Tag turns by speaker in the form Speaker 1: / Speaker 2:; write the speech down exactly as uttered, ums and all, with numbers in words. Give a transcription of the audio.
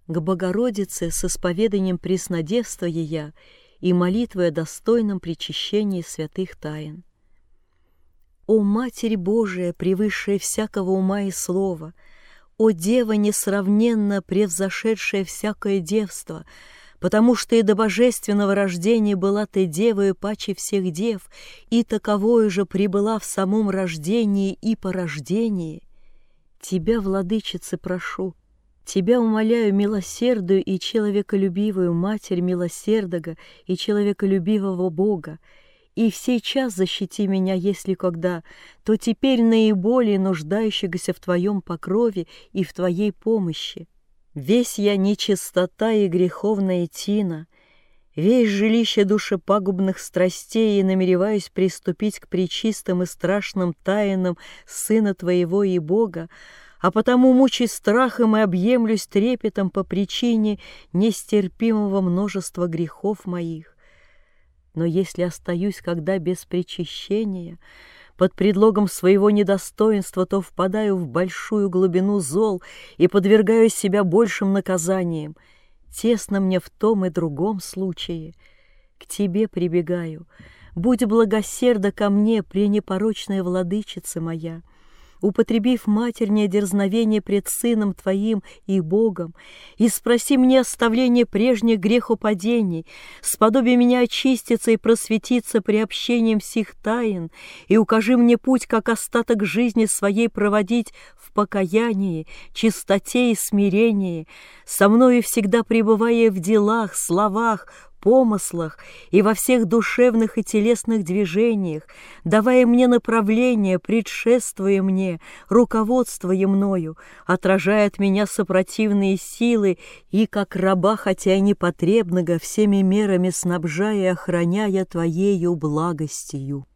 Speaker 1: к Богородице с исповеданием преснодевства ея и молитвой о достойном причащении святых тайн. О Матерь Божия, превысшая всякого ума и слова! О Дева, несравненно превзошедшая всякое девство! Потому что и до божественного рождения была ты девою паче всех дев, и таковою же прибыла в самом рождении и по рождении. Тебя, Владычице, прошу, Тебя умоляю, милосердную и человеколюбивую Матерь милосердного и человеколюбивого Бога, и в сей час защити меня, если когда, то теперь наиболее нуждающегося в Твоем покрове и в Твоей помощи. Весь я нечистота и греховная тина, весь жилище душепагубных страстей, и намереваюсь приступить к пречистым и страшным таинам Сына Твоего и Бога, а потому мучаюсь страхом и объемлюсь трепетом по причине нестерпимого множества грехов моих. Но если остаюсь когда без причащения, под предлогом своего недостоинства, то впадаю в большую глубину зол и подвергаю себя большим наказаниям. Тесно мне в том и другом случае. К Тебе прибегаю. Будь благосерда ко мне, пренепорочная Владычица моя. Употребив матернее дерзновение пред Сыном Твоим и Богом, и спроси мне оставление прежних грехопадений, сподоби меня очиститься и просветиться приобщением сих тайн, и укажи мне путь, как остаток жизни своей проводить в покаянии, чистоте и смирении, со мною всегда пребывая в делах, словах, помыслах и во всех душевных и телесных движениях, давая мне направление, предшествуя мне, руководствуя мною, отражая от меня сопротивные силы и, как раба, хотя и непотребного, всеми мерами снабжая и охраняя Твоею благостью.